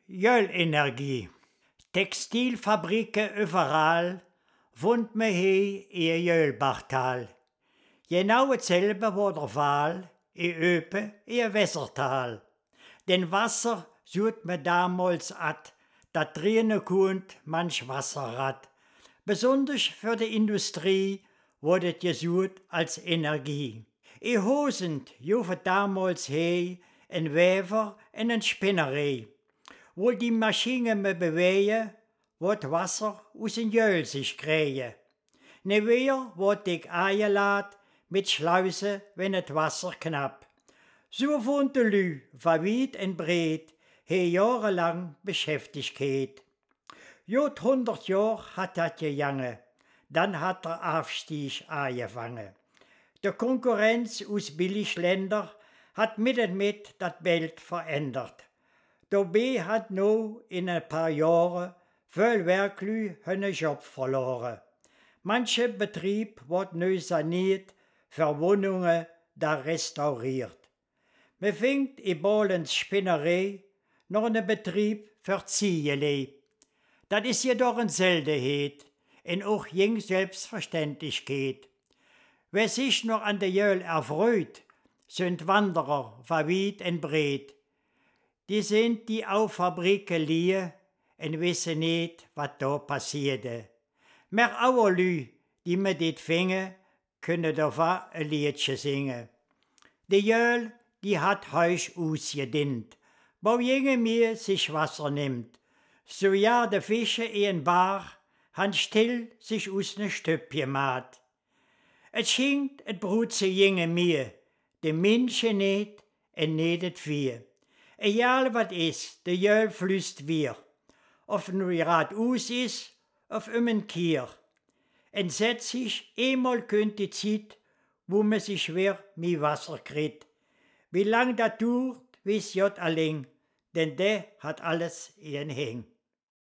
Jölenergie. Textilfabriken überall, wohnt me hier in Jöhlbachtal. Genau hetzelfde war der Fall in Öpe in Wässertal. Denn Wasser sucht me damals at, dat drinnen kunt manch Wasserrad. Besonders für die Industrie wurde gesucht als Energie. In Hosend jufe damals he ein Wever en een Spinnerei. Wo die Maschine me bewegen, wordt Wasser aus den Jöl sich krähe. Ne weer wordt ik eingeladen mit Schleusen, wenn het Wasser knapp. So wohnt de Lü, van weit en breed, he jahrelang Beschäftigkeit. Jod 100 Jahr hat dat gegangen, dann hat der Aufstieg angefangen. De Konkurrenz aus Billigländer hat mit en mit dat Bild verändert. Dabei hat no in ein paar Jahren veel werklui hun Job verloren. Manche Betrieb wordt nu saniert, für Wohnungen da restauriert. Me fingt in Bolens Spinnerei noch einen Betrieb für Ziegelei. Dat is jedoch een Seltenheit en auch jing Selbstverständlichkeit. Wer sich noch an der Jöl erfreut, sind Wanderer von weit en breit. Die sind die auf Fabriken liegen en wissen nicht, was da passierte. Mer ouwe Lü, die me dit vingen, kunnen davon ein Liedje singen. Die Jöl, die hat Heus ausgedient, wo jinge mir sich Wasser nimmt. So ja de Fische in Bach, han still sich aus ne Stöpje maat. Et schinkt et Brutze jinge mir, de Menschen nicht en nicht et Vieh. Egal wat is, de Jöl flüst wir. Of nu Rad aus is, of een Kier. En zet sich einmal könnt die Zeit, wo me sich schwer mi Wasser kriegt. Wie lang dat dauert, wiss Jott allein, denn der hat alles ihren Häng.